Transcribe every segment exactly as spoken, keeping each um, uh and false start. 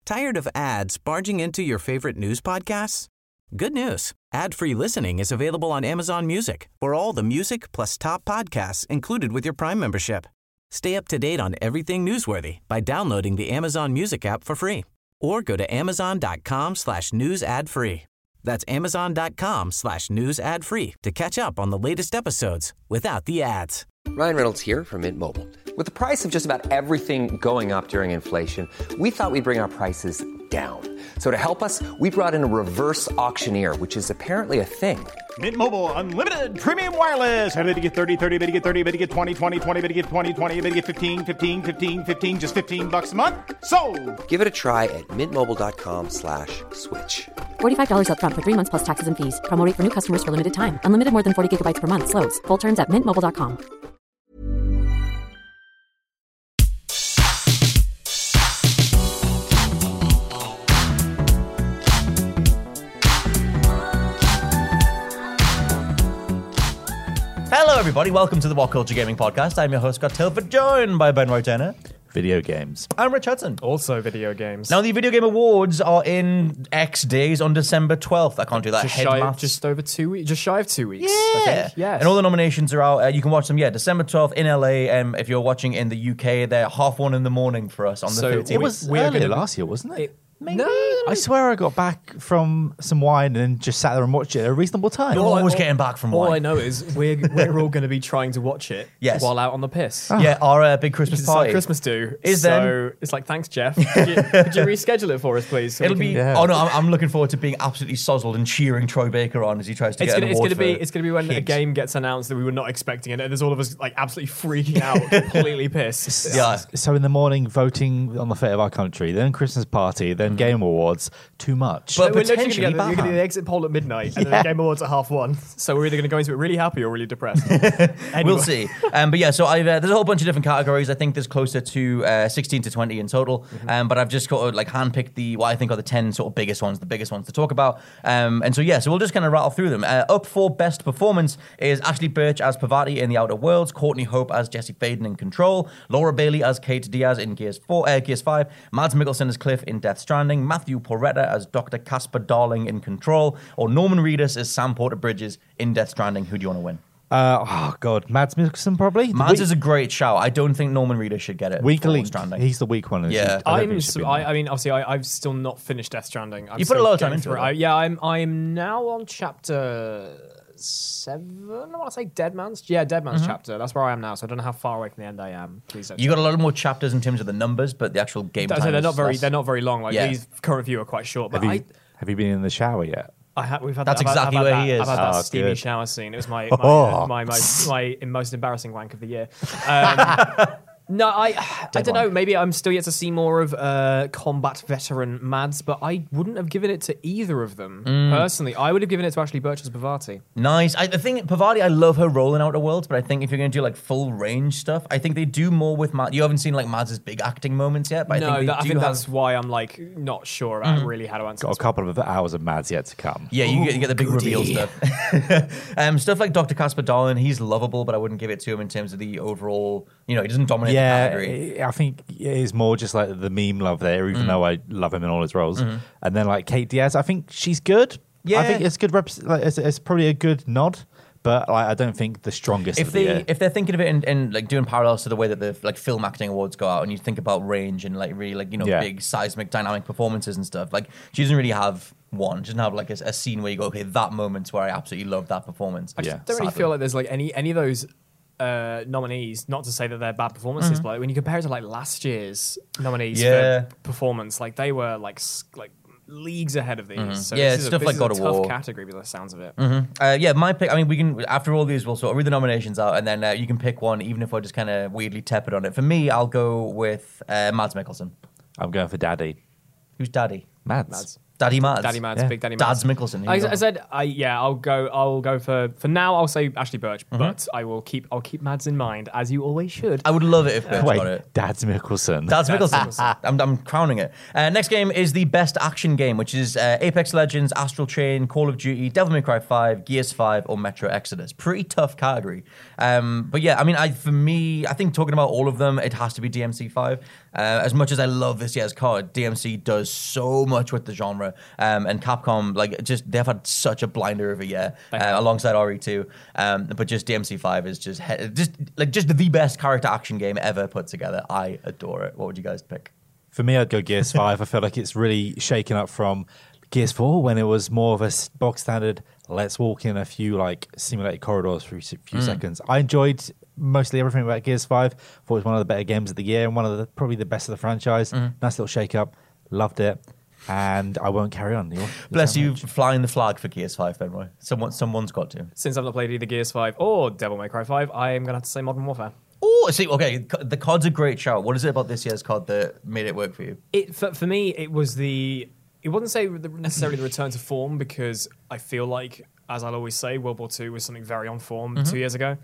Tired of ads barging into your favorite news podcasts? Good news. Ad-free listening is available on Amazon Music for all the music plus top podcasts included with your Prime membership. Stay up to date on everything newsworthy by downloading the Amazon Music app for free or go to amazon.com slash news ad free. That's amazon.com slash news ad free to catch up on the latest episodes without the ads. Ryan Reynolds here from Mint Mobile. With the price of just about everything going up during inflation, we thought we'd bring our prices down. So to help us, we brought in a reverse auctioneer, which is apparently a thing. Mint Mobile Unlimited Premium Wireless. How to get thirty, thirty, how to get thirty, how to get twenty, twenty, twenty, how to get twenty, twenty, how to get fifteen, fifteen, fifteen, fifteen, just fifteen bucks a month? Sold! Give it a try at mintmobile.com slash switch. forty-five dollars up front for three months plus taxes and fees. Promo rate for new customers for limited time. Unlimited more than forty gigabytes per month. Slows full terms at mint mobile dot com. Hello, everybody. Welcome to the What Culture Gaming Podcast. I'm your host, Scott Tilford, joined by Ben Roy-Turner. Video games. I'm Rich Hudson. Also video games. Now, the Video Game Awards are in X days on December twelfth. I can't do that. Just Head shy, maths. just over two weeks. Just shy of two weeks. Yeah. I think. Yes. And all the nominations are out. Uh, you can watch them, yeah, December twelfth in L A. Um, if you're watching in the U K, they're half one in the morning for us on the So thirteenth. It was we are earlier gonna- last year, wasn't it? It- Maybe. No, I swear I got back from some wine and just sat there and watched it at a reasonable time. You're All I- always all- getting back from All wine. I know is we're we're all going to be trying to watch it Yes. while out on the piss. Yeah, our uh, big Christmas It's party. like Christmas do. Is so then- it's like, thanks, Jeff. Could you, could you reschedule it for us, please? So we It'll can- be. Yeah. Oh no, I'm, I'm looking forward to being absolutely sozzled and cheering Troy Baker on as he tries to It's get gonna, an it's award gonna be for it's gonna be when a Higgs. game gets announced that we were not expecting it, and there's all of us like absolutely freaking out, completely pissed. Yeah. So in the morning, voting on the fate of our country, then Christmas party, then Game Awards. Too much. Mm. But We're literally potentially gonna get, you're going to bad. do the exit poll at midnight, and then the Game Awards at half one. So we're either going to go into it really happy or really depressed. Anyway. We'll see. Um, but yeah, so I've, uh, there's a whole bunch of different categories. I think there's closer to uh, sixteen to twenty in total. Mm-hmm. Um, but I've just got to like handpicked the what I think are the ten sort of biggest ones, the biggest ones to talk about. Um, and so yeah, so we'll just kind of rattle through them. Uh, up for best performance is Ashley Birch as Parvati in The Outer Worlds, Courtney Hope as Jessie Faden in Control, Laura Bailey as Kate Diaz in Gears four, uh, Gears five, Mads Mikkelsen as Cliff in Death Stranding, Matthew Porretta as Doctor Casper Darling in Control, or Norman Reedus as Sam Porter Bridges in Death Stranding. Who do you want to win? Uh, oh, God. Mads Mikkelsen, probably? The Mads weak- is a great shout. I don't think Norman Reedus should get it. Weak for link. Stranding. He's the weak one. Yeah. I don't think I'm. he should So, be I, there. I mean, obviously, I, I've still not finished Death Stranding. I'm You put a still lot of time getting into through it, I, though. yeah, I'm. I'm now on chapter seven. I want to say Dead Man's. Yeah, Dead Man's chapter. That's where I am now. So I don't know how far away from the end I am. Please don't. You got a lot more chapters in terms of the numbers, but the actual game I time say they're is not very. less. They're not very long. Like Yeah. these current few are quite short. But Have you, I. have you been in the shower yet? I ha- we've had That's that, I've had- exactly I've where had he that, is. I've had that Oh, steamy good. shower scene. It was my my, Oh. uh, my most my most embarrassing wank of the year. Um, no, I I don't know. wank. Maybe I'm still yet to see more of uh, combat veteran Mads, but I wouldn't have given it to either of them Mm. personally. I would have given it to Ashley Birch as Parvati. Nice. I, the thing, Parvati, I love her role in Outer Worlds, but I think if you're going to do like full range stuff, I think they do more with Mads. You haven't seen like Mads' big acting moments yet, but I no, think they that, I do think have. that's why I'm like not sure about Mm. really how to answer. Got a this one. couple of hours of Mads yet to come. Yeah, you get, you get the big goody. reveal stuff. um, stuff like Doctor Casper Darling, he's lovable, but I wouldn't give it to him in terms of the overall, you know, he doesn't dominate the category. Yeah, I think it is more just like the meme love there, even Mm. though I love him in all his roles. And then like Kate Diaz, I think she's good. Yeah. I think it's good. Reps- like, it's, it's probably a good nod, but like, I don't think the strongest. If of the they year. if they're thinking of it in, in like doing parallels to the way that the like film acting awards go out, and you think about range and like really like you know Yeah. big seismic dynamic performances and stuff, like she doesn't really have one. She doesn't have like a, a scene where you go, okay, that moment's where I absolutely love that performance. I just Yeah. don't really Sadly. feel like there's like any any of those uh, nominees. Not to say that they're bad performances, but like, when you compare it to like last year's nominees Yeah. for performance, like they were like s- like leagues ahead of these. So Yeah, this it's is a, stuff this like is God a of tough War. category by the sounds of it. Uh, yeah, my pick. I mean, we can after all these, we'll sort of read the nominations out, and then uh, you can pick one, even if we're just kind of weirdly tepid on it. For me, I'll go with uh, Mads Mikkelsen. I'm going for Daddy. Who's Daddy? Mads. Mads. Daddy Mads. Daddy Mads, Yeah. big Daddy Mads. Dads Mikkelsen. Here I, you go. I said, I yeah, I'll go. I'll go for for now. I'll say Ashley Birch, Mm-hmm. but I will keep. I'll keep Mads in mind, as you always should. I would love it if Birch Wait, got it. Dad's Mikkelsen. Dads Dads Mikkelsen. I'm, I'm crowning it. Uh, next game is the best action game, which is uh, Apex Legends, Astral Chain, Call of Duty, Devil May Cry five, Gears five, or Metro Exodus. Pretty tough category. Um, but yeah, I mean, I for me, I think talking about all of them, it has to be D M C five. Uh, as much as I love this year's C O D, D M C does so much with the genre, um, and Capcom, like, just they've had such a blinder of a year uh, alongside R E two. Um, but just D M C five is just he- just like just the best character action game ever put together. I adore it. What would you guys pick? For me, I'd go Gears five. I feel like it's really shaken up from Gears four when it was more of a box standard, let's walk in a few like simulated corridors for a few mm. seconds. I enjoyed mostly everything about Gears five. Thought it was one of the better games of the year and one of the probably the best of the franchise. Mm. Nice little shake up. Loved it. And I won't carry on. You'll, Bless you, much. Flying the flag for Gears five, Benroy. Someone, someone's got to. Since I've not played either Gears five or Devil May Cry five, I am going to have to say Modern Warfare. Oh, see, okay, the C O D's a great shout. What is it about this year's C O D that made it work for you? It for, for me, it was the. It wasn't say necessarily the return to form because I feel like, as I'll always say, World War Two was something very on form mm-hmm. two years ago.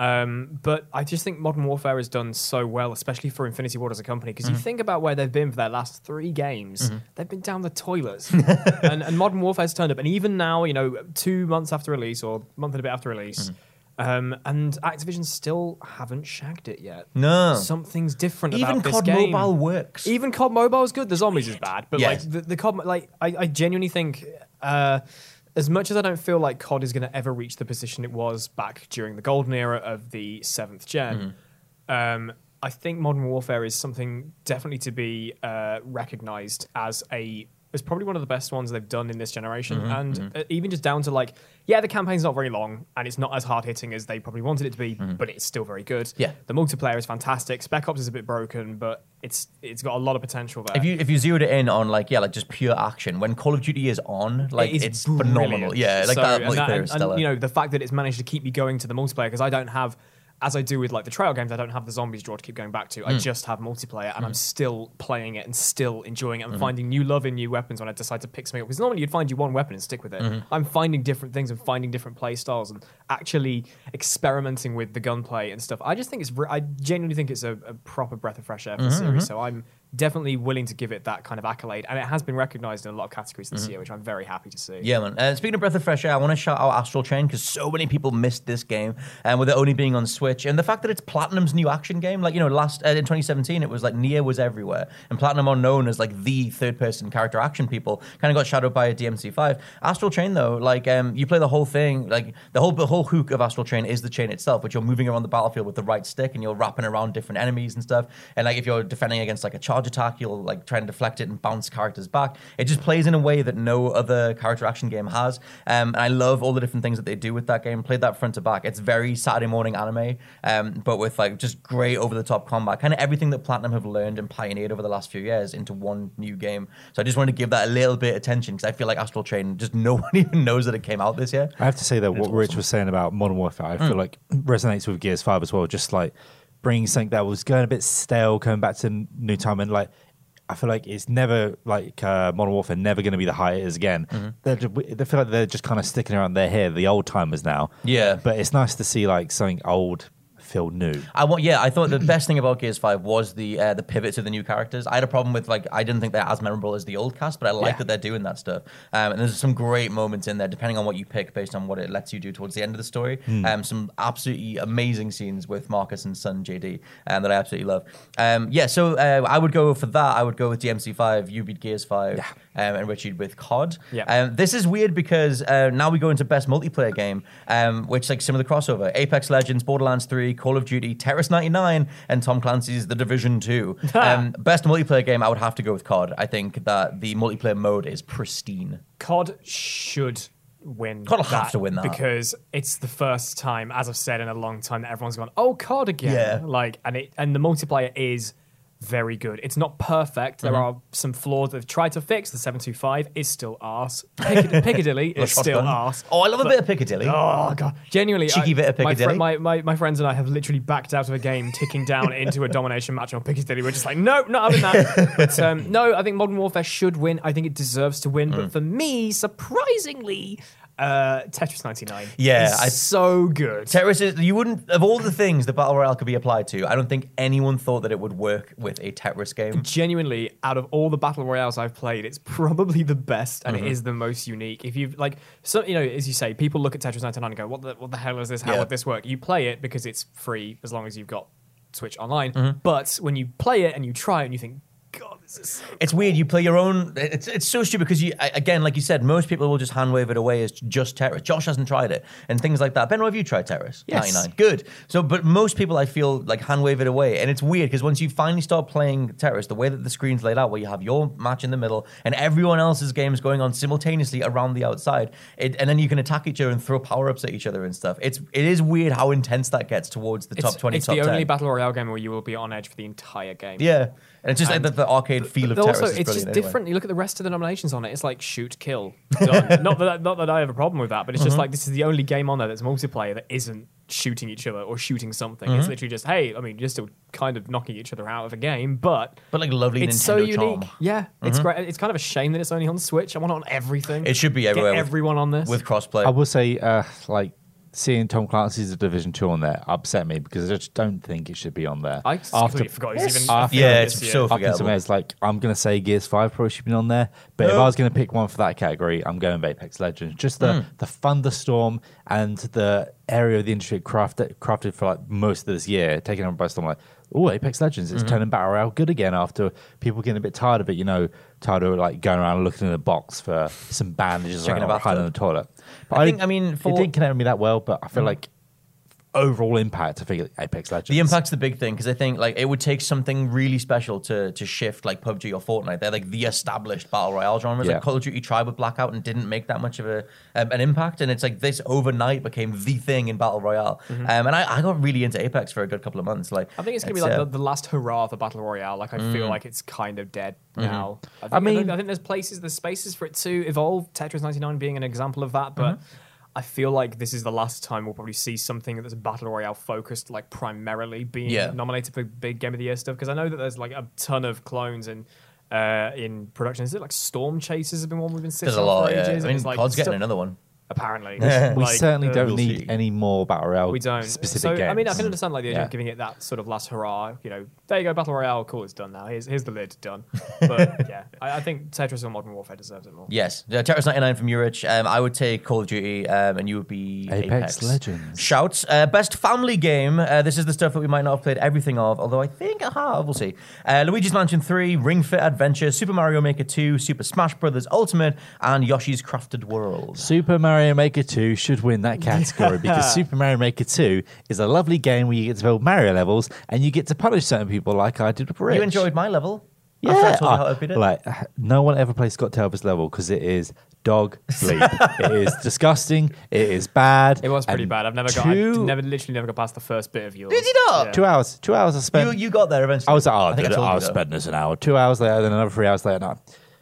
Um, but I just think Modern Warfare has done so well, especially for Infinity Ward as a company, because mm-hmm. you think about where they've been for their last three games, mm-hmm. they've been down the toilets. and, and Modern Warfare's turned up. And even now, you know, two months after release or a month and a bit after release, mm-hmm. Um, and Activision still haven't shagged it yet. No. Something's different Even about this C O D game. Mobile works. Even C O D Mobile is good. The zombies is bad. But yes. like the, the C O D, like I, I genuinely think uh, as much as I don't feel like C O D is going to ever reach the position it was back during the golden era of the seventh gen, mm. um, I think Modern Warfare is something definitely to be uh, recognized as a It's probably one of the best ones they've done in this generation. Mm-hmm, and mm-hmm. Uh, even just down to like, yeah, the campaign's not very long and it's not as hard-hitting as they probably wanted it to be, mm-hmm. but it's still very good. Yeah. The multiplayer is fantastic. Spec Ops is a bit broken, but it's it's got a lot of potential there. If you if you zeroed it in on like, yeah, like just pure action, when Call of Duty is on, like it it's brilliant. phenomenal. Yeah, like so, that and multiplayer that, and, is stellar. And, you know, the fact that it's managed to keep me going to the multiplayer, because I don't have... As I do with like the trail games, I don't have the zombies draw to keep going back to. Mm. I just have multiplayer, and mm. I'm still playing it and still enjoying it and mm-hmm. finding new love in new weapons when I decide to pick something up. Because normally you'd find you one weapon and stick with it. Mm-hmm. I'm finding different things and finding different play styles and actually experimenting with the gunplay and stuff. I just think it's, re- I genuinely think it's a, a proper breath of fresh air for mm-hmm. the series. So I'm definitely willing to give it that kind of accolade, and it has been recognized in a lot of categories this mm-hmm. year, which I'm very happy to see. Yeah, man. Uh, speaking of breath of fresh air, I want to shout out Astral Chain because so many people missed this game, and um, with it only being on Switch, and the fact that it's Platinum's new action game. Like, you know, last uh, in twenty seventeen, it was like Nier was everywhere, and Platinum are known as like the third-person character action people. Kind of got shadowed by a D M C five. Astral Chain, though, like um, you play the whole thing. Like the whole the whole hook of Astral Chain is the chain itself, which you're moving around the battlefield with the right stick, and you're wrapping around different enemies and stuff. And like if you're defending against like a charge attack, you'll like try and deflect it and bounce characters back. It just plays in a way that no other character action game has. Um, and I love all the different things that they do with that game. Played that front to back. It's very Saturday morning anime, um, but with like just great over-the-top combat. Kind of everything that Platinum have learned and pioneered over the last few years into one new game. So I just wanted to give that a little bit of attention because I feel like Astral Chain, just no one even knows that it came out this year. I have to say that what awesome. Rich was saying about Modern Warfare, I mm. feel like resonates with Gears five as well. Just like bringing something that was going a bit stale, coming back to new time, and like I feel like it's never like uh, Modern Warfare never going to be the height it is again. Mm-hmm. They're just, they feel like they're just kind of sticking around their hair, the old timers now. Yeah, but it's nice to see like something old feel new. I want, yeah. I thought the best thing about Gears five was the uh, the pivot to the new characters. I had a problem with like I didn't think they're as memorable as the old cast, but I like yeah. that they're doing that stuff. Um, and there's some great moments in there, depending on what you pick, based on what it lets you do towards the end of the story. Mm. Um, some absolutely amazing scenes with Marcus and son J D, um, that I absolutely love. Um, yeah, so uh, I would go for that. I would go with D M C five. You beat Gears five, yeah. um, and Richard with C O D. Yeah. Um, this is weird because uh, now we go into best multiplayer game, um, which like some of the crossover: Apex Legends, Borderlands three, Call of Duty, Terrorist ninety-nine, and Tom Clancy's The Division two. um, best multiplayer game, I would have to go with C O D. I think that the multiplayer mode is pristine. C O D should win. C O D will have to win that because it's the first time, as I've said, in a long time that everyone's gone, "Oh, C O D again!" Yeah. Like, and it and the multiplayer is very good. It's not perfect. There mm-hmm. are some flaws that they've tried to fix. The seven two five is still arse. Piccad- Piccadilly is still arse. Oh, I love but, a bit of Piccadilly. Oh, God. Genuinely. Cheeky I, bit of Piccadilly. My, fr- my, my, my friends and I have literally backed out of a game ticking down into a domination match on Piccadilly. We're just like, no, not having that. But um, no, I think Modern Warfare should win. I think it deserves to win. Mm. But for me, surprisingly... Uh, Tetris ninety-nine. Yeah, I, so good. Tetris is, you wouldn't, of all the things the Battle Royale could be applied to, I don't think anyone thought that it would work with a Tetris game. Genuinely, out of all the Battle Royales I've played, it's probably the best and mm-hmm. it is the most unique. If you've, like, so, you know, as you say, people look at Tetris ninety-nine and go, what the, what the hell is this? How yeah. would this work? You play it because it's free as long as you've got Switch Online. Mm-hmm. But when you play it and you try it and you think, God, this is so It's cool. weird. You play your own. It's it's so stupid because you again, like you said, most people will just hand wave it away as just Terrace. Josh hasn't tried it and things like that. Ben, have you tried Terrace? Yes. ninety-nine. Good. So, but most people I feel like hand wave it away, and it's weird because once you finally start playing Terrace, the way that the screen's laid out, where you have your match in the middle and everyone else's games going on simultaneously around the outside, it, and then you can attack each other and throw power ups at each other and stuff. It's it is weird how intense that gets towards the It's, top twenty. it's top the only ten. battle royale game where you will be on edge for the entire game. Yeah, and it's just And like the, the arcade feel of But Terrace. also, is it's just brilliant anyway. different. You look at the rest of the nominations on it. It's like shoot, kill. Done. not that not that I have a problem with that, but it's just Mm-hmm. like this is the only game on there that's multiplayer that isn't shooting each other or shooting something. Mm-hmm. It's literally just hey, I mean, you're still kind of knocking each other out of a game, but But like lovely it's Nintendo so unique. charm. Yeah, it's great. It's kind of a shame that it's only on Switch. I want it on everything. It should be Get everywhere with- everyone on this with crossplay. I will say, uh, like, seeing Tom Clancy's Division two on there upset me because I just don't think it should be on there. I completely forgot it was even. After- Yeah, after it's this so year. Up until forgettable. it's like, I'm going to say Gears five probably should be on there. But if I was going to pick one for that category, I'm going with Apex Legends. Just the, the thunderstorm and the area of the industry crafted, crafted for like most of this year, taken over by storm. Like, oh, Apex Legends, it's turning Battle Royale good again after people getting a bit tired of it, you know, tired of like going around looking in the box for some bandages Checking around a or hiding in bathtub. the toilet. But I think, I mean, for- it didn't connect with me that well, but I feel like overall impact, I think Apex Legends. The impact's the big thing because I think like it would take something really special to to shift like P U B G or Fortnite. They're like the established battle royale genres. Yeah. Like Call of Duty tried with Blackout and didn't make that much of a um, an impact. And it's like this overnight became the thing in battle royale. Um, and I, I got really into Apex for a good couple of months. Like I think it's gonna be it's, like uh, the, the last hurrah for battle royale. Like I feel like it's kind of dead now. I, think, I mean- I think there's places, there's spaces for it to evolve. Tetris ninety-nine being an example of that, but. I feel like this is the last time we'll probably see something that's battle royale focused, like primarily being Yeah. nominated for big Game of the Year stuff. Because I know that there's like a ton of clones in uh, in production. Is it like Storm Chasers have been one we've been sitting there's a on lot. for Yeah. ages? I and mean, it's like C O D's getting stuff- another one. Apparently, we Like, certainly uh, don't we'll need see. any more Battle Royale We don't. specific so, games. I mean, I can understand like the idea Yeah. of giving it that sort of last hurrah. You know, there you go, Battle Royale. Cool, it's done now. Here's here's the lid, done. But yeah, I, I think Tetris or Modern Warfare deserves it more. Yes, uh, Terrace ninety-nine from Urich. Um, I would take Call of Duty, um, and you would be Apex Apex, Legends. Shouts. Uh, best family game. Uh, this is the stuff that we might not have played everything of, although I think I have. We'll see. Uh, Luigi's Mansion three, Ring Fit Adventure, Super Mario Maker two, Super Smash Bros. Ultimate, and Yoshi's Crafted World. Super Mario Maker two should win that category because Super Mario Maker two is a lovely game where you get to build Mario levels and you get to punish certain people like I did with Rich. You enjoyed my level? After I Yeah, told you how I- I beat it? like no one ever plays Scott Talbot's level because it is dog sleep. It is disgusting. It is bad. It was pretty and bad. I've never got. I two, never literally never got past the first bit of yours. Did you not? Yeah. two hours. Two hours I spent. You, you got there eventually. I was like, oh, I think I told I'll you, though. spend this an hour. Two hours later, then another three hours later. No.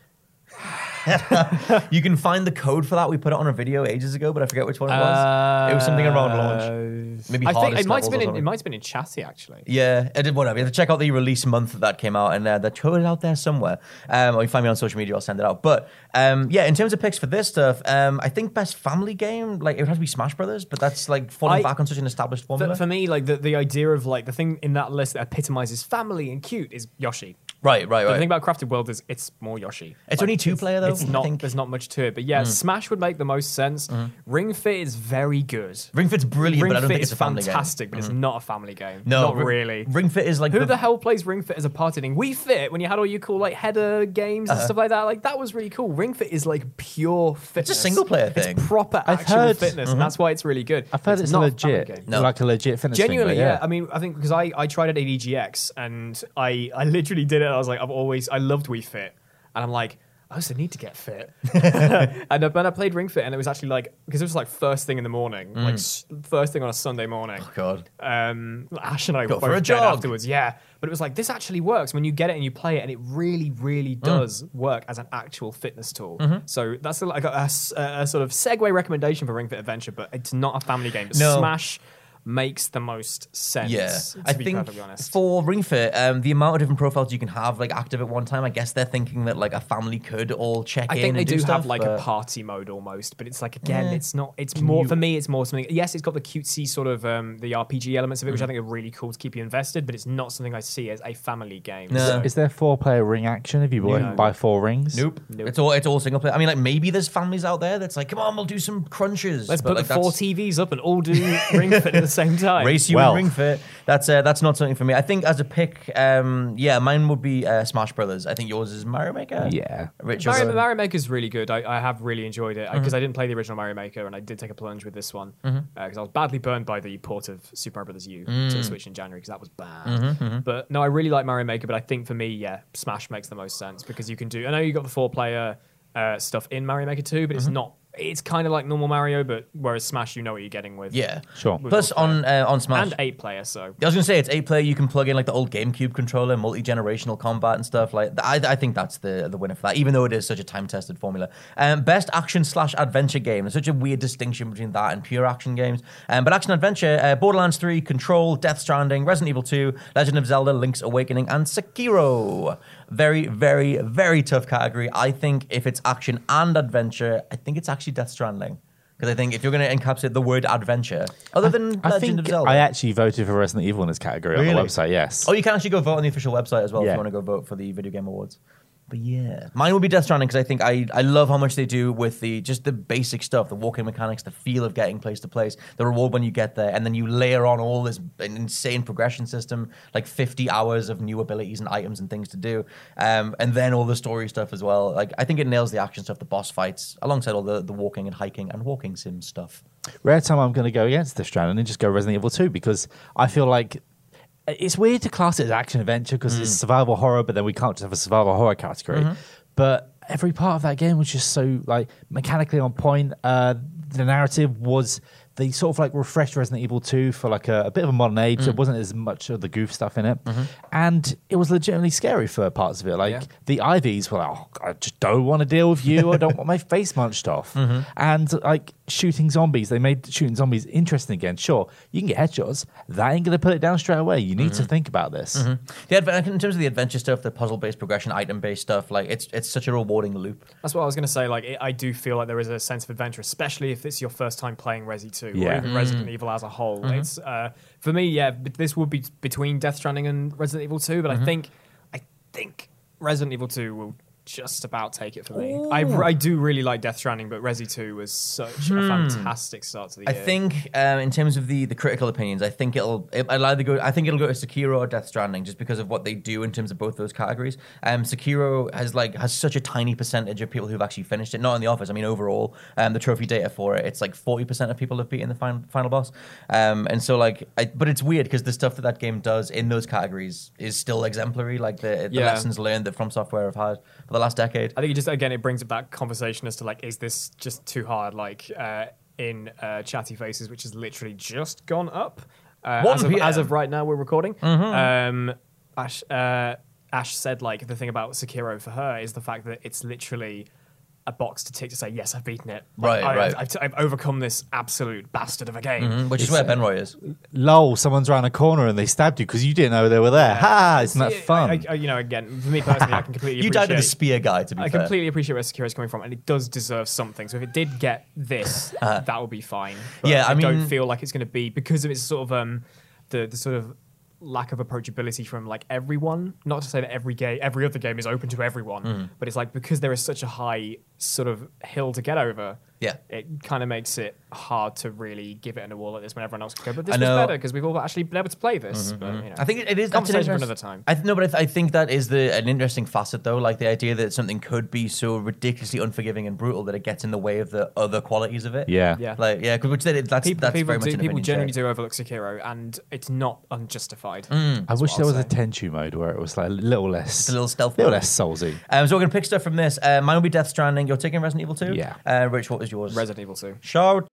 You can find the code for that. We put it on a video ages ago, but I forget which one it was. it was something around launch. Maybe I think hardest it might levels have been. or In, something. it might have been in Chassis actually. Yeah, I did whatever. You have to check out the release month that that came out, and uh, the code is out there somewhere. Um, or you find me on social media, I'll send it out. But um, yeah, in terms of picks for this stuff, um, I think best family game, like it would have to be Smash Brothers, but that's like falling I- back on such an established formula. For, for me, like the, the idea of like the thing in that list that epitomizes family and cute is Yoshi. right, right, The right. thing about Crafted World is it's more Yoshi. It's Like, only two player, though, It's I not. think. There's not much to it, but yeah, Smash would make the most sense. Ring Fit is very good. Ring Fit's brilliant, Ring but I don't Fit think is it's a family game. fantastic, but it's not a family game. No, not Ring- really. Ring Fit is like Who the, hell plays Ring Fit as a party thing? We Fit, when you had all your cool like header games Uh-huh. and stuff like that, like that was really cool. Ring Fit is like pure fitness. single-player thing. It's proper I've actual heard- fitness, and that's why it's really good. I've heard it's, not a legit, family game. No. like a legit fitness Genuinely, thing, but yeah. I mean, I think because I, I tried it at E G X and I, I literally did it. I was like, I've always, I loved Wii Fit. And I'm like, I also need to get fit. And then I played Ring Fit and it was actually like, because it was like first thing in the morning, like s- first thing on a Sunday morning. Oh, God. Um, Ash and I Go were for both a dead jog. afterwards. Yeah. But it was like, this actually works when you get it and you play it and it really, really does work as an actual fitness tool. So that's like a, a s- a sort of segue recommendation for Ring Fit Adventure, but it's not a family game. No. Smash makes the most sense. Yeah, to I be think perfectly honest. for Ring Fit, um, the amount of different profiles you can have like active at one time, I guess they're thinking that like a family could all check I in. think they and do stuff, have like a but- party mode almost, but it's like again, Yeah. it's not. It's more you- for me. It's more something. Yes, it's got the cutesy sort of um, the R P G elements of it, which Mm. I think are really cool to keep you invested. But it's not something I see as a family game. No. So- Is there four player ring action if you No. buy four rings? Nope. Nope. It's all it's all single player. I mean, like maybe there's families out there that's like, come on, we'll do some crunches. Let's but, put like, the four that's- T Vs up and all do Ring Fit at the same time. Race you Well. in Ring Fit. That's uh, that's not something for me. I think as a pick, um, yeah, mine would be uh, Smash Brothers. I think yours is Mario Maker. Yeah. Rich. Mario, yours- Mario Maker is really good. I, I have really enjoyed it because Mm-hmm. I didn't play the original Mario Maker, and I did take a plunge with this one because Mm-hmm. uh, I was badly burned by the port of Super Mario Bros. U Mm. to Switch in January because that was bad. Mm-hmm, But no, I really like Mario Maker. But I think for me, yeah, Smash makes the most sense because you can do. I know you got the four-player uh, stuff in Mario Maker two, but Mm-hmm. it's not. It's kind of like normal Mario, but whereas Smash, you know what you're getting with. Yeah, Sure. with Plus on multiplayer. uh, on Smash. and eight player. So I was gonna say it's eight player. You can plug in like the old GameCube controller, multi-generational combat and stuff. Like I, I think that's the the winner for that. Even though it is such a time-tested formula. Um, best action slash adventure game. There's such a weird distinction between that and pure action games. Um, but action adventure: uh, Borderlands three, Control, Death Stranding, Resident Evil two, Legend of Zelda: Link's Awakening, and Sekiro. Very, very, very tough category. I think if it's action and adventure, I think it's actually Death Stranding. Because I think if you're going to encapsulate the word adventure, other than I Legend think of Zelda. I actually voted for Resident Evil in this category on Really? the website, yes. Oh, you can actually go vote on the official website as well if Yeah. you want to go vote for the Video Game Awards. But yeah, mine would be Death Stranding because I think I, I love how much they do with the just the basic stuff, the walking mechanics, the feel of getting place to place, the reward when you get there, and then you layer on all this insane progression system, like fifty hours of new abilities and items and things to do, um, and then all the story stuff as well. Like I think it nails the action stuff, the boss fights, alongside all the, the walking and hiking and walking sim stuff. Rare time I'm going to go against Death Stranding and just go Resident Evil two because I feel like it's weird to class it as action adventure because it's survival horror, but then we can't just have a survival horror category. But every part of that game was just so like mechanically on point. Uh, the narrative was they sort of like refreshed Resident Evil two for like a, a bit of a modern age. There wasn't as much of the goof stuff in it, and it was legitimately scary for parts of it. Like Yeah. the I Vs were like, oh, I just don't want to deal with you. I don't want my face munched off. And like shooting zombies, they made shooting zombies interesting again. Sure, you can get headshots. That ain't gonna put it down straight away. You need to think about this. The adve- in terms of the adventure stuff, the puzzle-based progression, item-based stuff, like it's it's such a rewarding loop. that's what I was going to say. Like, it, I do feel like there is a sense of adventure, especially if it's your first time playing Resi two Yeah. or even Resident Evil as a whole. It's uh, for me, yeah. But this would be between Death Stranding and Resident Evil two, but I think, I think Resident Evil two will just about take it for me. I, I do really like Death Stranding, but Resi two was such a fantastic start to the I year. think, um, in terms of the, the critical opinions, I think it'll it, I'll either go. I think it'll go to Sekiro or Death Stranding, just because of what they do in terms of both those categories. Um, Sekiro has like has such a tiny percentage of people who've actually finished it. Not in the office. I mean, overall, um, the trophy data for it, it's like forty percent of people have beaten the final final boss. Um, and so like, I, but it's weird because the stuff that that game does in those categories is still exemplary. Like the, the Yeah. lessons learned that From Software have had for the last decade. I think it just again it brings up that conversation as to like, is this just too hard? Like uh, in uh, Chatty Faces, which has literally just gone up uh, one as, of, p m. as of right now. We're recording. Um, Ash uh, Ash said like the thing about Sekiro for her is the fact that it's literally a box to tick to say yes, I've beaten it. Like, Right, I, right. I've, I've, t- I've overcome this absolute bastard of a game. Mhm, which is where Benroy is. Lol, someone's around a corner and they stabbed you because you didn't know they were there. Ha! Isn't that Yeah, fun? I, I, you know, again, for me personally, I can completely You appreciate died in a spear guy, to be I fair. completely appreciate where Sekiro is coming from, and it does deserve something. So if it did get this, that would be fine. But Yeah, I I, don't mean- feel like it's going to be because of its sort of um, the the sort of lack of approachability from like everyone. Not to say that every game, every other game is open to everyone, Mm. but it's like because there is such a high sort of hill to get over. Yeah. It kind of makes it hard to really give it an award like this when everyone else can go. But this I was know- better because we've all actually been able to play this. But, you know, I think it is that's an conversation for interest- another time. I th- no, but I, th- I think that is the an interesting facet, though. Like the idea that something could be so ridiculously unforgiving and brutal that it gets in the way of the other qualities of it. yeah. Yeah. like yeah, 'cause which that, that's People, that's people, very much do, an people opinion generally share. do overlook Sekiro, and it's not unjustified. I That's wish what there I'll was a say. Tenchu mode where it was like a little less, a little stealth little mode. less soulsy. Um, so we're gonna pick stuff from this. Uh, mine will be Death Stranding. You're taking Resident Evil two. Yeah. Uh, Rich, what was yours? Resident Evil two. Shout.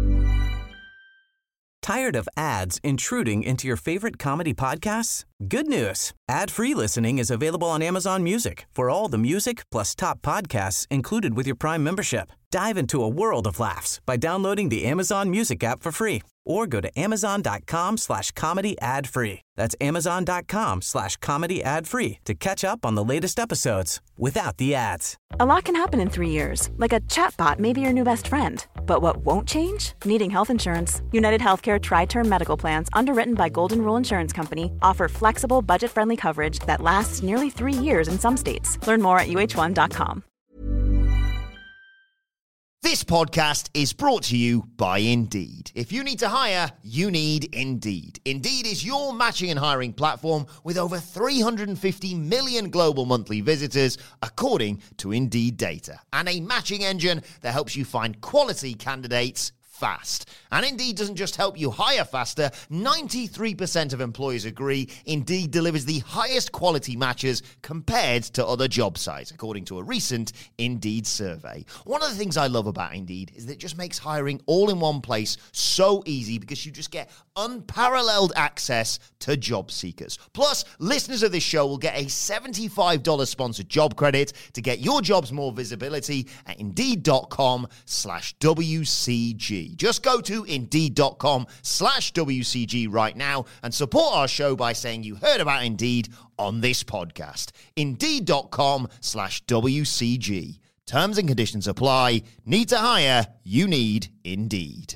Tired of ads intruding into your favorite comedy podcasts? Good news. Ad-free listening is available on Amazon Music for all the music plus top podcasts included with your Prime membership. Dive into a world of laughs by downloading the Amazon Music app for free or go to amazon.com slash comedy ad free. That's amazon.com slash comedy ad free to catch up on the latest episodes without the ads. A lot can happen in three years, like a chatbot may be your new best friend. But what won't change? Needing health insurance. United Healthcare Tri-Term Medical Plans, underwritten by Golden Rule Insurance Company, offer flexible, budget-friendly coverage that lasts nearly three years in some states. Learn more at U H one dot com. This podcast is brought to you by Indeed. If you need to hire, you need Indeed. Indeed is your matching and hiring platform with over three hundred fifty million global monthly visitors, according to Indeed data, and a matching engine that helps you find quality candidates fast. And Indeed doesn't just help you hire faster. ninety-three percent of employers agree Indeed delivers the highest quality matches compared to other job sites, according to a recent Indeed survey. One of the things I love about Indeed is that it just makes hiring all in one place so easy because you just get unparalleled access to job seekers. Plus, listeners of this show will get a seventy-five dollars sponsored job credit to get your jobs more visibility at Indeed.com slash WCG. Just go to Indeed.com slash WCG right now and support our show by saying you heard about Indeed on this podcast. Indeed.com slash WCG. Terms and conditions apply. Need to hire? You need Indeed.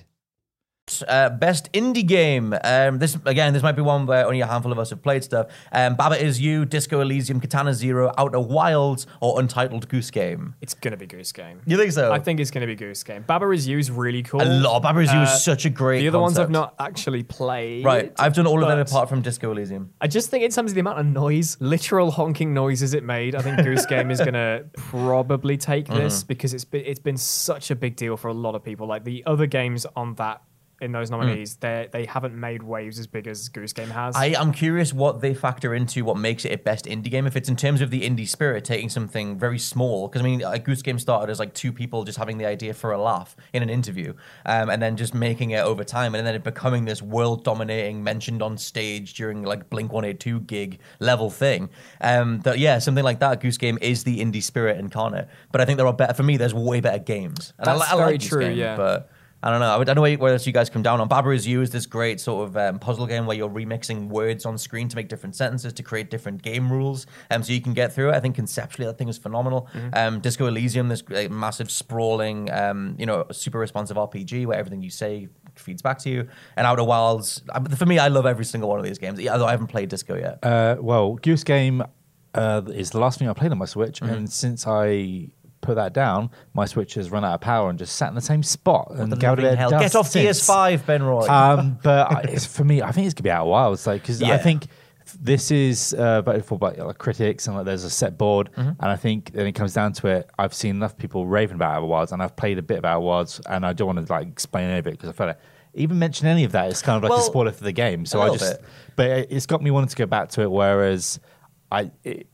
Uh, best indie game. Um, this again, this might be one where only a handful of us have played stuff. Um, Baba Is You, Disco Elysium, Katana Zero, Outer Wilds, or Untitled Goose Game. It's gonna be Goose Game. You think so? I think it's gonna be Goose Game. Baba Is You is really cool. A lot. Baba Is You Uh, is such a great. The other ones concept. I've not actually played. Right, I've done all of them but apart from Disco Elysium. I just think in terms of the amount of noise, literal honking noises it made, I think Goose Game is gonna probably take this because it's been it's been such a big deal for a lot of people. Like the other games on that. In those nominees, mm. they they haven't made waves as big as Goose Game has. I am curious what they factor into what makes it a best indie game. If it's in terms of the indie spirit, taking something very small, because I mean, a Goose Game started as like two people just having the idea for a laugh in an interview, um, and then just making it over time, and then it becoming this world-dominating, mentioned on stage during like Blink one eighty-two gig level thing. Um, that yeah, something like that. Goose Game is the indie spirit incarnate. But I think there are better. For me, there's way better games. And That's I, I very like Goose true. Game, yeah, but. I don't know. I don't know where else you guys come down on. Baba Is You is this great sort of um, puzzle game where you're remixing words on screen to make different sentences to create different game rules, um, so you can get through it. I think conceptually that thing is phenomenal. Mm-hmm. Um, Disco Elysium, this uh, massive sprawling, um, you know, super responsive R P G where everything you say feeds back to you. And Outer Wilds. For me, I love every single one of these games. Although I haven't played Disco yet. Uh, well, Goose Game uh, is the last thing I played on my Switch, mm-hmm. and since I put that down, my Switch has run out of power and just sat in the same spot. What and the living hell. Get off P S five, Ben Roy. Um, but I, it's, for me, I think it's gonna be Outer Wilds, like because Yeah. I think this is uh, voted for by like, critics and like there's a set board, Mm-hmm. and I think when it comes down to it, I've seen enough people raving about Outer Wilds, and I've played a bit of Outer Wilds, and I don't want to like explain any of it because I feel like even mention any of that is kind of like Well, a spoiler for the game. So a I little just, bit. but it- it's got me wanting to go back to it. Whereas I. It,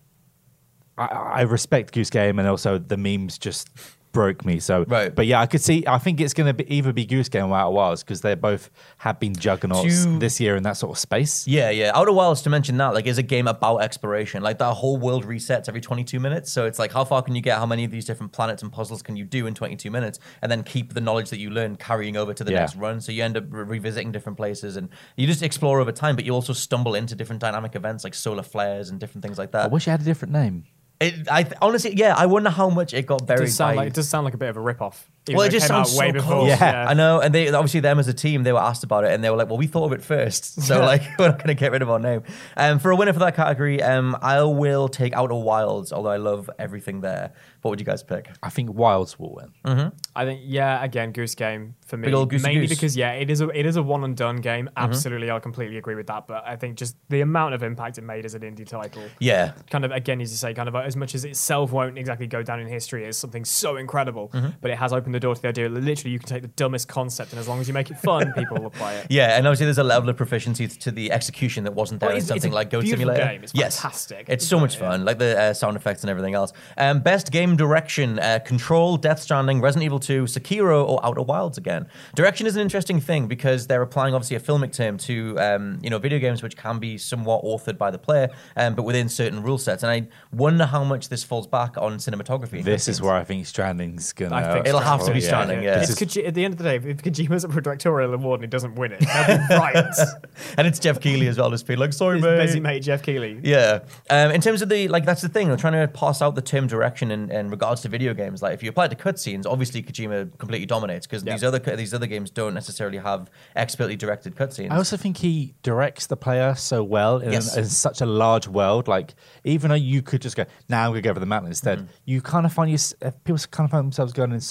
I, I respect Goose Game, and also the memes just broke me. So, Right. but yeah, I could see. I think it's going to be either be Goose Game or Outer Wilds because they both have been juggernauts To- this year in that sort of space. Yeah, yeah. Outer Wilds, to mention that, like, is a game about exploration. Like, that whole world resets every twenty-two minutes. So it's like, how far can you get? How many of these different planets and puzzles can you do in twenty-two minutes? And then keep the knowledge that you learn carrying over to the Yeah. next run. So you end up re- revisiting different places and you just explore over time, but you also stumble into different dynamic events like solar flares and different things like I that. wish it had a different name. It, I honestly, yeah, I wonder how much it got It buried does, sound by... like, it does sound like a bit of a rip-off. even Well, though it just came out sounds way so before. close. Yeah. I know, and they obviously them as a team, they were asked about it, and they were like, "Well, we thought of it first, so like we're not going to get rid of our name." Um, for a winner for that category, um, I will take Outer Wilds, although I love everything there. What would you guys pick? I think Wilds will win. Mm-hmm. I think yeah, again, Goose Game for me. Big old goosey mainly goose. because yeah, it is a it is a one and done game. Absolutely, I completely agree with that. But I think just the amount of impact it made as an indie title. Yeah, Kind of again, as you say, kind of as much as itself won't exactly go down in history as something so incredible, but it has opened the door to the idea that literally you can take the dumbest concept and as long as you make it fun, people will play it. yeah, and obviously there's a level of proficiency to the execution that wasn't there Well, in it's- it's something a like Goat beautiful Simulator. game. It's yes, fantastic. It's so much Yeah. fun, like the uh, sound effects and everything else. Um, best game direction: uh, Control, Death Stranding, Resident Evil two, Sekiro, or Outer Wilds again. Direction is an interesting thing because they're applying obviously a filmic term to um, you know video games which can be somewhat authored by the player, um, but within certain rule sets. And I wonder how much this falls back on cinematography. This is where I think Stranding's gonna. I think It'll have to be yeah. Stranding, yeah. It's This is- Koji- at the end of the day, if Kojima's up for a directorial award and he doesn't win it, they'll be right. and it's Jeff Keighley as well. Just being like, sorry, His mate. busy mate Jeff Keighley. Yeah. Um, in terms of the, like, that's the thing. I'm trying to pass out the term direction in, in regards to video games. Like, if you apply it to cutscenes, obviously Kojima completely dominates because Yeah. these other these other games don't necessarily have expertly directed cutscenes. I also think he directs the player so well in, Yes. in such a large world. Like, even though you could just go, now I'm going to go over the mountain instead, Mm-hmm. you kind of find your, people kind of find themselves going in certain ways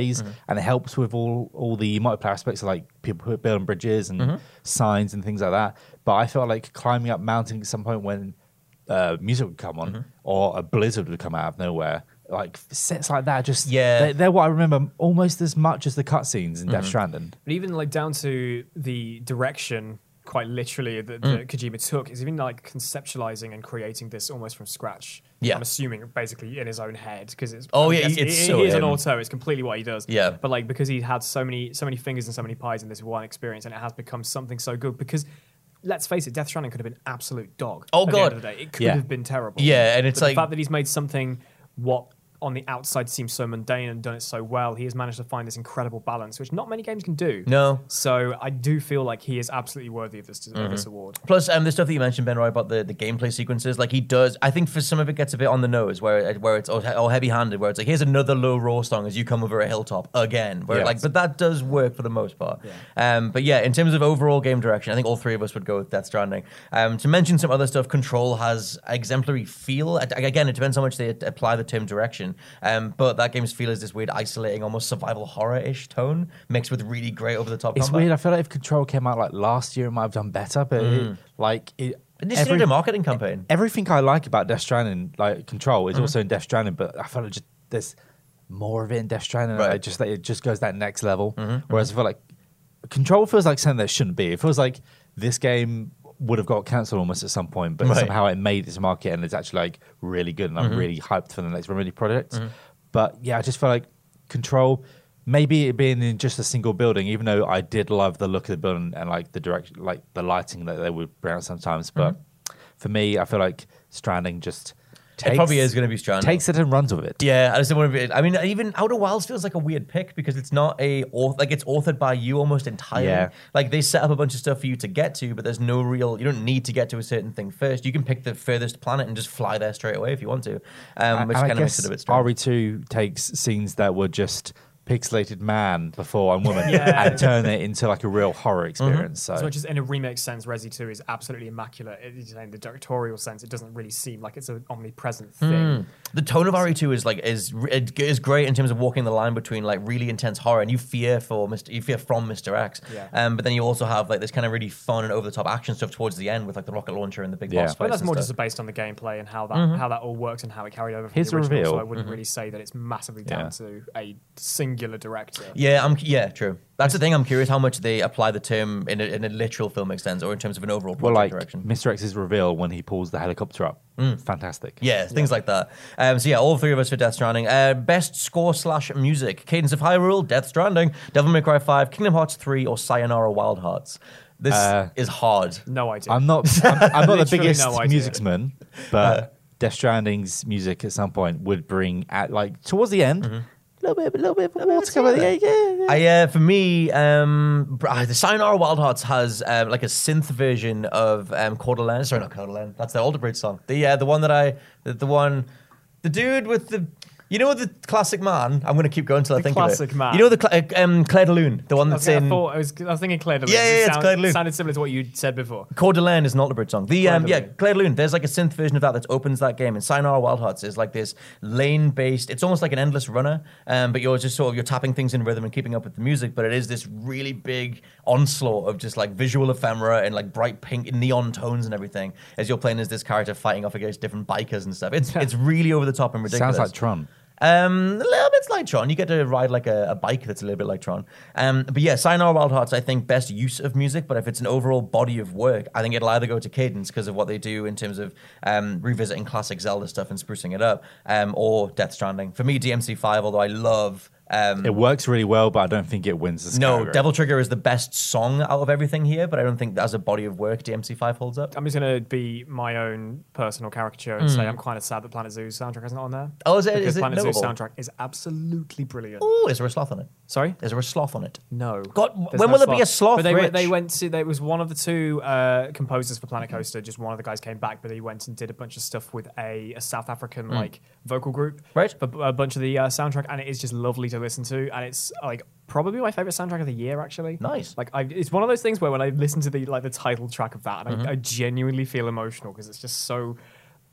ways, mm-hmm. and it helps with all all the multiplayer aspects of like people building bridges and mm-hmm. signs and things like that. But I felt like climbing up mountains at some point when uh, music would come on mm-hmm. or a blizzard would come out of nowhere. Like sets like that, just yeah, they're, they're what I remember almost as much as the cutscenes in mm-hmm. Death Stranding. But even like down to the direction, quite literally, that, that mm. Kojima took is even like conceptualizing and creating this almost from scratch. Yeah, I'm assuming basically in his own head because it's oh I yeah, it's he, so he is him. an auto. It's completely what he does. Yeah, but like because he had so many so many fingers and so many pies in this one experience, and it has become something so good because. Let's face it, Death Stranding could have been absolute dog. Oh at god, the end of the day. It could yeah. have been terrible. Yeah, and it's but like the fact that he's made something what on the outside seems so mundane and done it so well. He has managed to find this incredible balance, which not many games can do. No. So I do feel like he is absolutely worthy of this, mm-hmm. of this award. Plus, um, the stuff that you mentioned, Ben Roy, about the, the gameplay sequences, like he does, I think for some of it gets a bit on the nose, where where it's all, all heavy-handed, where it's like, here's another low raw song as you come over a hilltop again. Where yes. like, but that does work for the most part. Yeah. Um, but yeah, in terms of overall game direction, I think all three of us would go with Death Stranding. Um, to mention some other stuff, Control has exemplary feel. Again, it depends how much they apply the term direction. Um, but that game's feel is this weird, isolating, almost survival horror-ish tone mixed with really great over-the-top It's combat. weird. I feel like if Control came out like last year, it might have done better. But mm. it, like, it, but this is a marketing campaign. Everything I like about Death Stranding, like Control, is mm. also in Death Stranding. But I feel like just there's more of it in Death Stranding. Right. It just like, it just goes that next level. Mm-hmm. Whereas mm-hmm. I feel like Control feels like something that shouldn't be. It feels like this game would have got cancelled almost at some point, but right. somehow it made its market and it's actually like really good, and I'm mm-hmm. really hyped for the next Remedy project. Mm-hmm. But yeah, I just feel like Control, maybe it being in just a single building, even though I did love the look of the building and like the direction, like the lighting that they would bring out sometimes. But mm-hmm. for me, I feel like Stranding just takes, it probably is going to be Stranding. Takes it and runs with it. Yeah, I just don't want to be. I mean, even Outer Wilds feels like a weird pick because it's not a like it's authored by you almost entirely. Yeah. Like they set up a bunch of stuff for you to get to, but there's no real. You don't need to get to a certain thing first. You can pick the furthest planet and just fly there straight away if you want to, um, which kind of makes it a bit strange. R E two takes scenes that were just pixelated man before and woman yeah. and turn it into like a real horror experience. Mm-hmm. So as much as in a remake sense, Resi two is absolutely immaculate. It, in the directorial sense, it doesn't really seem like it's an omnipresent thing. Mm. The tone of R E two is like is is great in terms of walking the line between like really intense horror and you fear for Mister you fear from Mister X. Yeah. Um, but then you also have like this kind of really fun and over the top action stuff towards the end with like the rocket launcher and the big yeah. boss fights. But that's more stuff. just based on the gameplay and how that mm-hmm. how that all works and how it carried over from Here's the original. reveal. So I wouldn't mm-hmm. really say that it's massively down yeah. to a singular director. Yeah, I'm yeah, true. That's the thing. I'm curious how much they apply the term in a, in a literal filmic sense or in terms of an overall project well, like direction. Mister X's reveal when he pulls the helicopter up. Mm. Fantastic. Yeah, things yeah. like that. Um, so yeah, all three of us for Death Stranding. Uh, best score slash music: Cadence of Hyrule, Death Stranding, Devil May Cry five, Kingdom Hearts three, or Sayonara Wild Hearts. This uh, is hard. No idea. I'm not. I'm, I'm not the biggest no musicsman, but uh, Death Stranding's music at some point would bring at like towards the end. Mm-hmm. A little bit, a little bit more to come at the end. Yeah, yeah. I, uh, for me, um, the Sayonara Wild Hearts has um, like a synth version of um, Coeur d'Alene. Sorry, not Coeur d'Alene. That's the Alter Bridge song. The uh, the one that I, the, the one, the dude with the. You know the classic man? I'm going to keep going until the I think of it. Classic man. You know the cl- um, Claire de Lune, the one that's okay, in... I, thought, I, was, I was thinking Claire de Lune. Yeah, yeah, it it's sound, Claire de Lune. sounded similar to what you said before. Coeur d'Alene is an Alter Bridge song. The um, Yeah, Claire de Lune. There's like a synth version of that that opens that game. And Sayonara Wild Hearts is like this lane-based... It's almost like an endless runner, um, but you're just sort of... You're tapping things in rhythm and keeping up with the music, but it is this really big onslaught of just like visual ephemera and like bright pink neon tones and everything as you're playing as this character fighting off against different bikers and stuff. It's, it's really over the top and ridiculous. Sounds like Tron. Um, a little bit like Tron. You get to ride like a, a bike that's a little bit like Tron. Um, but yeah, Sayonara Wild Hearts, I think, best use of music. But if it's an overall body of work, I think it'll either go to Cadence because of what they do in terms of um, revisiting classic Zelda stuff and sprucing it up, um, or Death Stranding. For me, D M C five, although I love... Um, it works really well, but I don't think it wins this No, category. Devil Trigger is the best song out of everything here, but I don't think as a body of work, D M C five holds up. I'm just going to be my own personal caricature and mm. say I'm kind of sad that Planet Zoo's soundtrack isn't on there. Oh, is it? Because is it Planet notable? Zoo's soundtrack is absolutely brilliant. Oh, is there a sloth on it? Sorry? Is there a sloth on it? No. God, There's when no will there be a sloth, But they, Rich? they went to, there was one of the two uh, composers for Planet Coaster, just one of the guys came back, but he went and did a bunch of stuff with a, a South African mm. like vocal group. Right. For a bunch of the uh, soundtrack, and it is just lovely to listen to, and it's like probably my favorite soundtrack of the year, actually. Nice. Like, I, it's one of those things where when I listen to the like the title track of that, and mm-hmm. I, I genuinely feel emotional because it's just so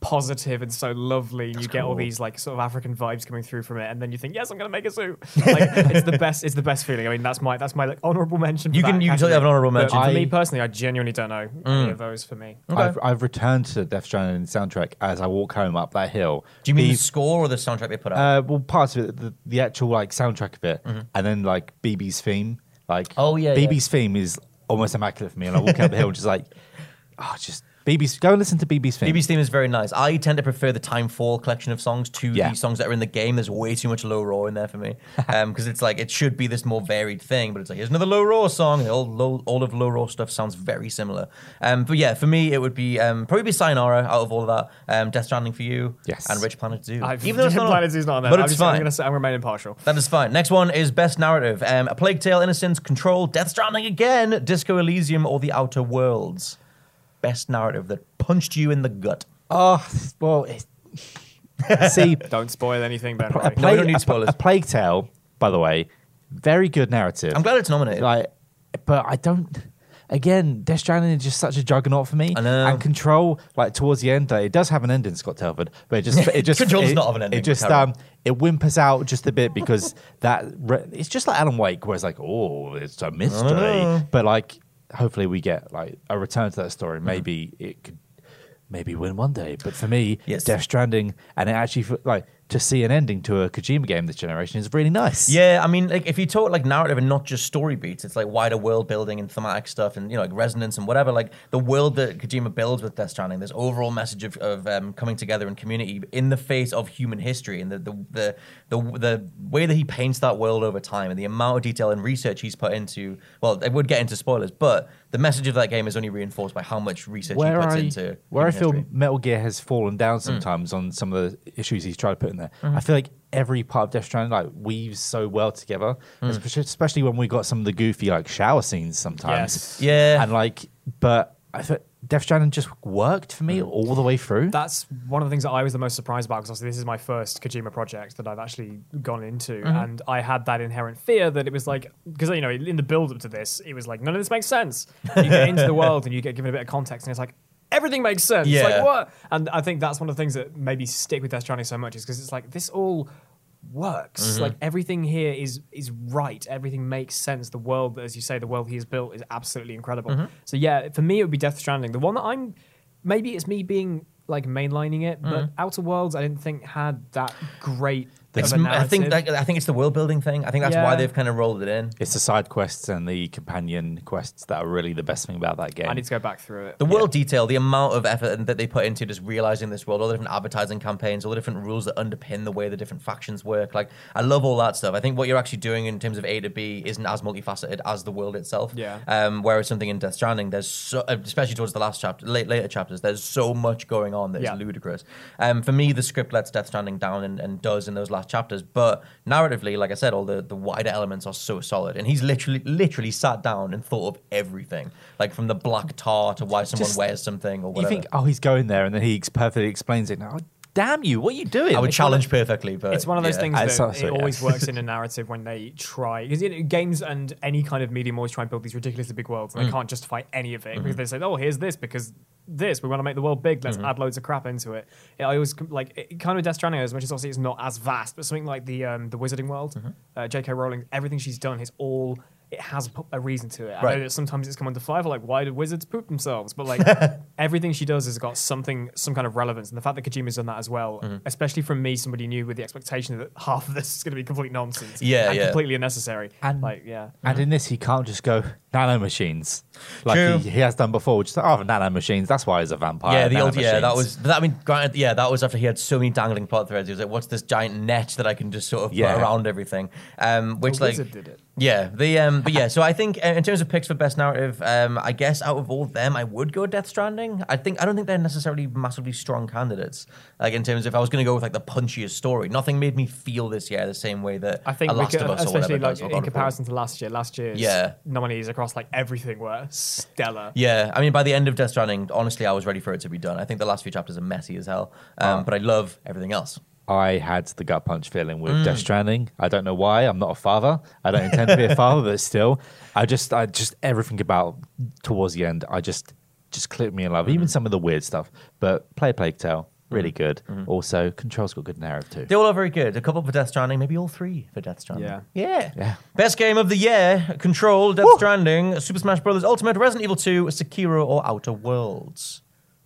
positive and so lovely, and you get all these like sort of African vibes coming through from it, and then you think, yes, I'm gonna make a suit. Like it's the best. It's the best feeling. I mean, that's my that's my like honorable mention. For You can that you can totally have an honorable But mention. for I- me personally, I genuinely don't know any of those. For me, I've, I've returned to Death Stranding soundtrack as I walk home up that hill. Do you mean The- the score or the soundtrack they put out? Uh, well, parts of it, the, the actual like soundtrack of it, and then like B B's theme. Like, Oh, yeah, B B's theme is almost immaculate for me, and I walk up the hill and just like, oh, just B B's. Go and listen to B B's theme. B B's theme is very nice. I tend to prefer the Timefall collection of songs to Yeah. the songs that are in the game. There's way too much low raw in there for me, because it's like it should be this more varied thing, but it's like here's another low raw song. And all low, all of low raw stuff sounds very similar. Um, but yeah, for me it would be um, probably be Sayonara out of all of that. Um, Death Stranding for you, Yes. and Rich Planet Zoo. I've, Even though it's not, Planet Zoo's not on there, but I'm it's just, I'm fine. gonna say I'm remaining partial. That is fine. Next one is Best Narrative. Um, A Plague Tale, Innocence, Control, Death Stranding again, Disco Elysium, or The Outer Worlds. Best narrative that punched you in the gut. Oh, well, it's, see, Don't spoil anything, Ben. a, Right? No, we don't need a- spoilers. a Plague Tale, by the way, very good narrative. I'm glad it's nominated. Like, but I don't. Again, Death Stranding is just such a juggernaut for me. I know. And Control, like towards the end, like, it does have an ending, Scott Telford, but it just it just Control does it, not have an ending, It just but carry on. um it whimpers out just a bit because that re- it's just like Alan Wake, where it's like, oh, it's a mystery, but like hopefully we get like a return to that story. Maybe it could maybe win one day, but for me, Yes. Death Stranding, and it actually f- like to see an ending to a Kojima game this generation is really nice. Yeah, I mean, like if you talk like narrative and not just story beats, it's like wider world building and thematic stuff, and you know, like resonance and whatever. Like the world that Kojima builds with Death Stranding, this overall message of, of um, coming together in community in the face of human history, and the the, the the the way that he paints that world over time, and the amount of detail and research he's put into. Well, it would get into spoilers, but the message of that game is only reinforced by how much research where he puts I, into where I human feel history. Metal Gear has fallen down sometimes on some of the issues he's tried to put in there. I feel like every part of Death Stranding like weaves so well together, especially, especially when we got some of the goofy like shower scenes sometimes. Yes. Yeah. and like, but I thought Death Stranding just worked for me all the way through. That's one of the things that I was the most surprised about, because obviously this is my first Kojima project that I've actually gone into, and I had that inherent fear that it was like, because you know in the build up to this, it was like none of this makes sense. You get into the world and you get given a bit of context, and it's like everything makes sense. Yeah. Like what? And I think that's one of the things that maybe stick with Death Stranding so much is because it's like this all works. Like everything here is is right. Everything makes sense. The world, as you say, the world he has built is absolutely incredible. So yeah, for me it would be Death Stranding. The one that I'm maybe it's me being like mainlining it, but Outer Worlds I didn't think had that great. It's, of a I think narrative. that, I think it's the world building thing. I think that's why Yeah. they've kind of rolled it in. It's the side quests and the companion quests that are really the best thing about that game. I need to go back through it. The world detail, the amount of effort that they put into just realizing this world, all the different advertising campaigns, all the different rules that underpin the way the different factions work. Like, I love all that stuff. I think what you're actually doing in terms of A to B isn't as multifaceted as the world itself. Yeah. Um, whereas something in Death Stranding, there's so, especially towards the last chapter, late, later chapters, there's so much going on that is Yeah. ludicrous. Um, for me, the script lets Death Stranding down and, and does in those last chapters, but narratively, like I said, all the, the wider elements are so solid. And he's literally literally sat down and thought of everything, like from the black tar to why someone Just- wears something or you whatever. think, oh, he's going there, and then he ex- perfectly explains it. Now, damn you, what are you doing? I would It's challenge perfectly, but It's one of those yeah. things Uh, that so- so, it yeah. always works in a narrative when they try, because you know, games and any kind of medium always try and build these ridiculously big worlds, and they can't justify any of it because they say, "Oh, here's this because this we want to make the world big. Let's add loads of crap into it." it I always like it, kind of Death Stranding, as much as obviously it's not as vast, but something like the um, the Wizarding World, uh, J K Rowling, everything she's done is all. It has a reason to it. I Right. know that sometimes it's come under fire for like, why did wizards poop themselves? But like everything she does has got something, some kind of relevance. And the fact that Kojima's done that as well, especially from me, somebody new with the expectation that half of this is going to be complete nonsense, Yeah, and yeah. completely unnecessary. And- like, yeah, And in this, he can't just go nanomachines like True. he, he has done before. Just oh, nanomachines. That's why he's a vampire. Yeah, the old yeah, that nanomachines. was. That, I mean, granted, yeah, that was after he had so many dangling plot threads. He was like, "What's this giant net that I can just sort of Yeah. put around everything?" Um, which The like, Wizard did it. yeah, the um, but yeah. So I think uh, in terms of picks for best narrative, um, I guess out of all of them, I would go Death Stranding. I think I don't think they're necessarily massively strong candidates. Like in terms of if I was going to go with like the punchiest story, nothing made me feel this year the same way that I think a we Last could, of Us or especially whatever like does, or in God of War. comparison to last year, last year's Yeah. nominees across like everything were stellar. Yeah, I mean, by the end of Death Stranding, honestly, I was ready for it to be done. I think the last few chapters are messy as hell, um, but I love everything else. I had the gut punch feeling with Mm. Death Stranding. I don't know why. I'm not a father. I don't intend to be a father, but still, I just, I just everything about towards the end, I just, just clicked me in love. Mm. Even some of the weird stuff. But play Plague Tale. really good. Also, Control's got good narrative too. They all are very good. A couple for Death Stranding, maybe all three for Death Stranding. Yeah. Yeah. Yeah. Best game of the year: Control, Death Stranding, Super Smash Bros. Ultimate, Resident Evil two, Sekiro, or Outer Worlds.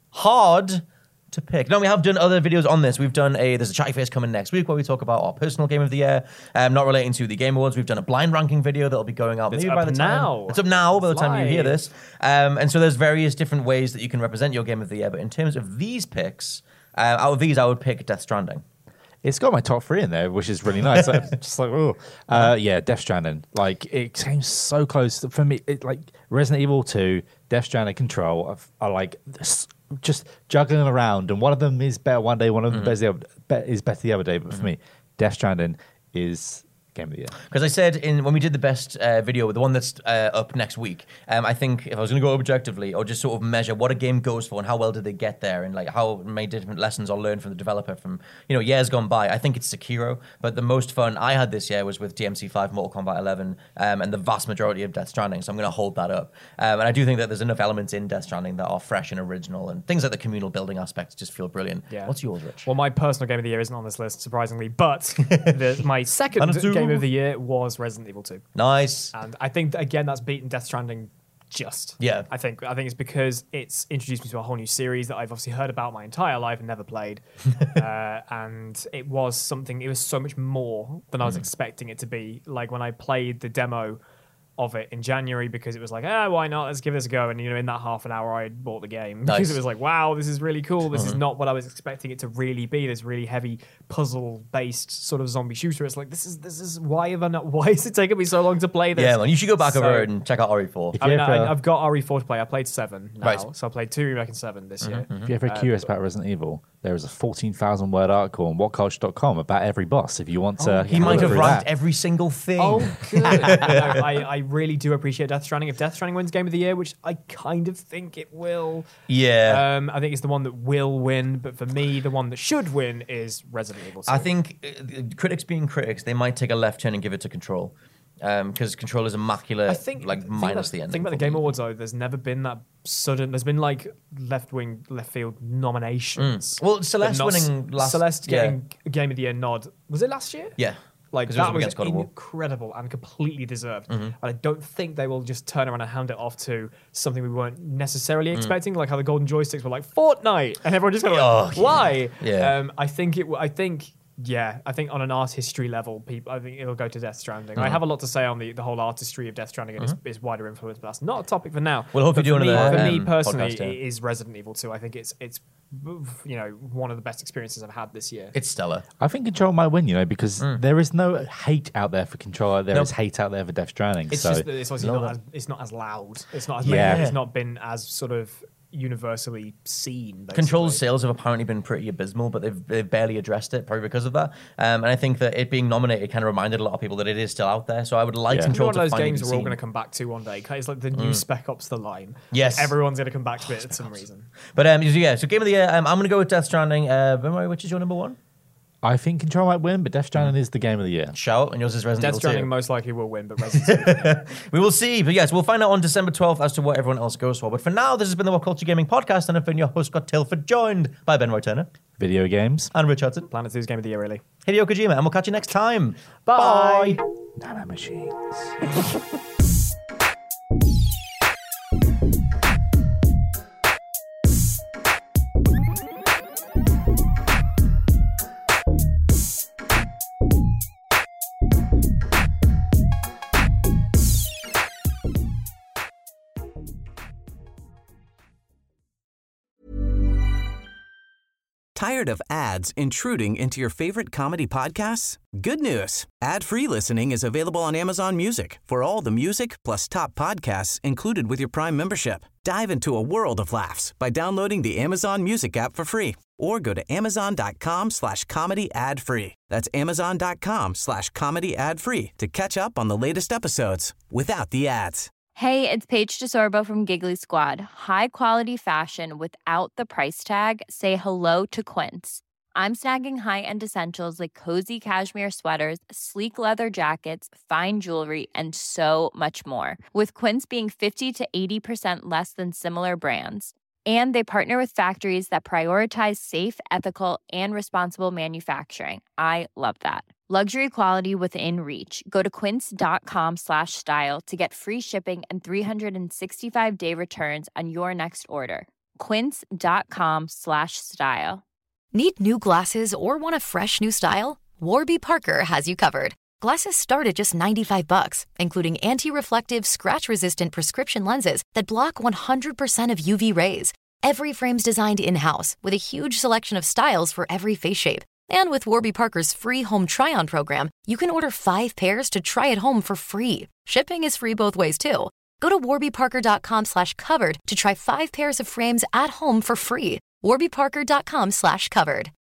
Hard to pick. No, we have done other videos on this. We've done a, there's a chatty face coming next week where we talk about our personal game of the year, um, not relating to the Game Awards. We've done a blind ranking video that'll be going out It's maybe up by the time. now. It's up now by the It's time you hear live. this. Um, and so there's various different ways that you can represent your game of the year. But in terms of these picks, uh, out of these, I would pick Death Stranding. It's got my top three in there, which is really nice. Like, just like, oh, uh, yeah, Death Stranding. Like, it came so close for me. It, like Resident Evil two, Death Stranding, Control are, are like this, just juggling around, and one of them is better one day, one of them mm-hmm. is, the other, be- is better the other day. But mm-hmm. for me, Death Stranding is game of the year. Because I said in when we did the best uh, video, the one that's uh, up next week, um, I think if I was going to go objectively or just sort of measure what a game goes for and how well did they get there and like how many different lessons are learned from the developer from you know years gone by, I think it's Sekiro. But the most fun I had this year was with D M C five, Mortal Kombat eleven, um, and the vast majority of Death Stranding. So I'm going to hold that up. Um, and I do think that there's enough elements in Death Stranding that are fresh and original, and things like the communal building aspects just feel brilliant. Yeah. What's yours, Rich? Well, my personal game of the year isn't on this list, surprisingly, but the, my second game of the year was Resident Evil two. Nice. And I think, again, that's beaten Death Stranding just. Yeah. I think I think it's because it's introduced me to a whole new series that I've obviously heard about my entire life and never played. uh, and it was something, it was so much more than I was mm. expecting it to be. Like when I played the demo of it in January because it was like, ah, why not? Let's give this a go. And, you know, in that half an hour, I bought the game Nice. because it was like, wow, this is really cool. This Mm-hmm. is not what I was expecting it to really be. This really heavy puzzle-based sort of zombie shooter. It's like, this is this is why have I not? Why is it taking me so long to play this? Yeah, man, you should go back So- over and check out R E four. I mean, you ever- I, I've got R E four to play. I played seven now, Right. so I played two remake and seven this year. If you're ever curious about Resident Evil, there is a fourteen thousand word article on what culture dot com about every boss. If you want to, He have a might look have through ranked that. every single thing. Oh, good. No, I, I really do appreciate Death Stranding. If Death Stranding wins Game of the Year, which I kind of think it will, Yeah. um, I think it's the one that will win. But for me, the one that should win is Resident Evil two. I think uh, critics being critics, they might take a left turn and give it to Control. Because Control is immaculate, I think like think minus about, the ending. Think about the for Game me. Awards though. There's never been that sudden. There's been like left wing, left field nominations. Well, but Celeste not s- winning last- Celeste yeah. getting a Game of the Year nod. Was it last year? Yeah. Like 'Cause it was that up was against God of War. incredible and completely deserved. Mm-hmm. And I don't think they will just turn around and hand it off to something we weren't necessarily expecting, like how the golden joysticks were like Fortnite, and everyone just kind of Oh, like, yeah. why? Yeah. Um, I think it. w- I think. Yeah, I think on an art history level, people, I think it'll go to Death Stranding. Mm-hmm. I have a lot to say on the, the whole artistry of Death Stranding and its, its wider influence, but that's not a topic for now. We'll hopefully But do for me, another, For me um, personally, podcast, yeah. it is Resident Evil two. I think it's it's you know one of the best experiences I've had this year. It's stellar. I think Control might win, you know, because there is no hate out there for Control. Like there Nope. is hate out there for Death Stranding. It's so just that it's obviously Love not it. as, it's not as loud. It's not as Yeah. yeah. It's not been as sort of universally seen. Basically. Control's sales have apparently been pretty abysmal, but they've, they've barely addressed it, probably because of that. Um, and I think that it being nominated kind of reminded a lot of people that it is still out there. So I would like Yeah. It's Control one of to those finally games be we're all seen. going to come back to one day. It's like the new Spec Ops: The Line. Yes. Everyone's going to come back to it for some reason. But um, yeah, so Game of the Year, um, I'm going to go with Death Stranding. Uh, Bimari, which is your number one? I think Control might win, but Death Stranding is the game of the year. Shout, and yours is Resident Death Evil Stranding two. most likely will win, but Resident Evil. We will see. But yes, we'll find out on December twelfth as to what everyone else goes for. But for now, this has been the What Culture Gaming Podcast, and I've been your host, Scott Tilford, joined by Ben Roy Turner Video games. and Rich Hudson. Planet two's Game of the Year, really. Hideo Kojima, and we'll catch you next time. Bye. Bye. Nano machines. Tired of ads intruding into your favorite comedy podcasts? Good news. Ad-free listening is available on Amazon Music for all the music plus top podcasts included with your Prime membership. Dive into a world of laughs by downloading the Amazon Music app for free or go to amazon.com slash comedy ad free. That's amazon.com slash comedy ad free to catch up on the latest episodes without the ads. Hey, it's Paige DeSorbo from Giggly Squad. High quality fashion without the price tag. Say hello to Quince. I'm snagging high-end essentials like cozy cashmere sweaters, sleek leather jackets, fine jewelry, and so much more. With Quince being fifty to eighty percent less than similar brands. And they partner with factories that prioritize safe, ethical, and responsible manufacturing. I love that. Luxury quality within reach. Go to quince.com slash style to get free shipping and three sixty-five day returns on your next order. Quince.com slash style. Need new glasses or want a fresh new style? Warby Parker has you covered. Glasses start at just ninety-five bucks, including anti-reflective, scratch-resistant prescription lenses that block one hundred percent of U V rays. Every frame's designed in-house with a huge selection of styles for every face shape. And with Warby Parker's free home try-on program, you can order five pairs to try at home for free. Shipping is free both ways, too. Go to warbyparker.com slash covered to try five pairs of frames at home for free. warbyparker.com slash covered.